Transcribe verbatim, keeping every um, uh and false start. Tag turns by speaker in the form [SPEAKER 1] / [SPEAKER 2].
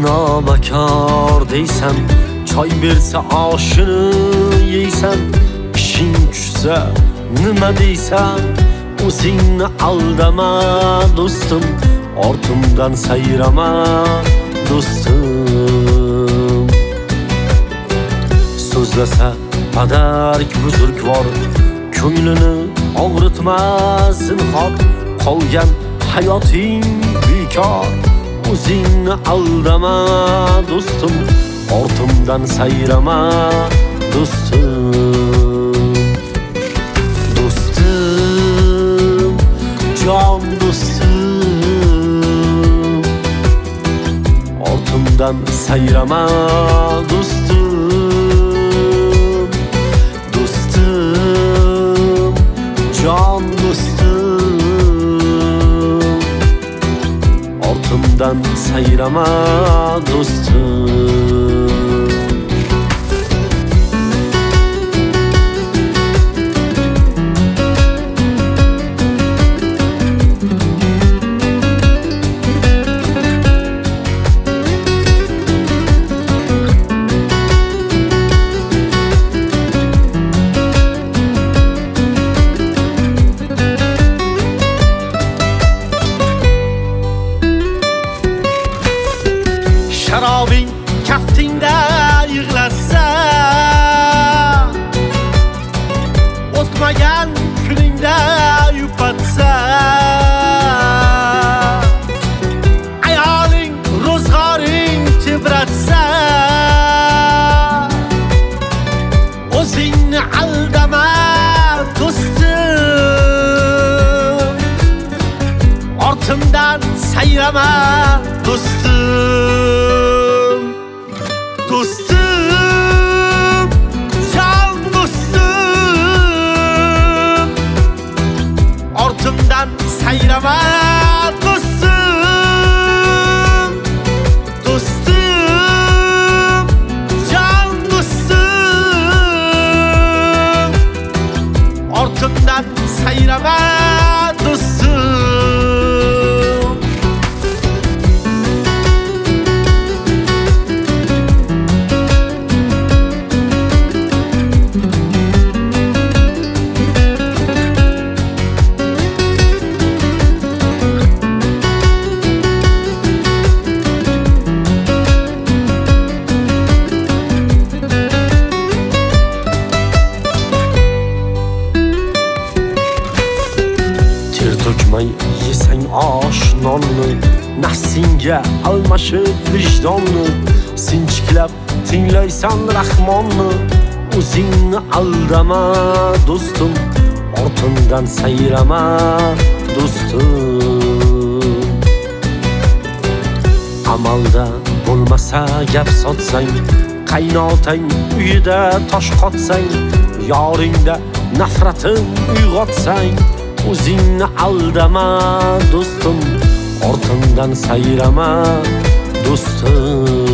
[SPEAKER 1] namakor deysan, choy bersa oshini yeysan, ishing tushsa nima deysan? O'zingni aldama do'stim, ortimdan sayrama do'stim. So'zlasa padark buzurgvor, ko'nglini og'ritmas zinhor. Qolgan hayoting bekor, o'zingni aldama do'stim, ortimdan sayrama do'stim. Do'stim, jon do'stim, ortimdan sayrama do'stim. Do'stim, jon do'stim, ortimdan sayrama do'stim. Sharobing kaftingda yig'lasa, o'tmagan kuningda yupatsa, ayoling ro'zg'oring tebratsa, o'zingni aldama do'stim, ortimdan sayrama do'stim. Do'stim, jon do'stim, ortimdan sayrama do'stim. Do'stim, jon do'stim, ortimdan sayrama do'stim. To'kmay yesang osh nonni, nafsingga almashib vijdonni, sinchiklab tinglaysan rahmonni. O'zingni aldama do'stim, ortimdan sayrama do'stim. Amalda bo'lmasa gap sotsang, qaynotang uyida tosh qotsang, yoringda nafratin uyg'otsang, o'zingni aldama do'stim, ortimdan sayrama do'stim.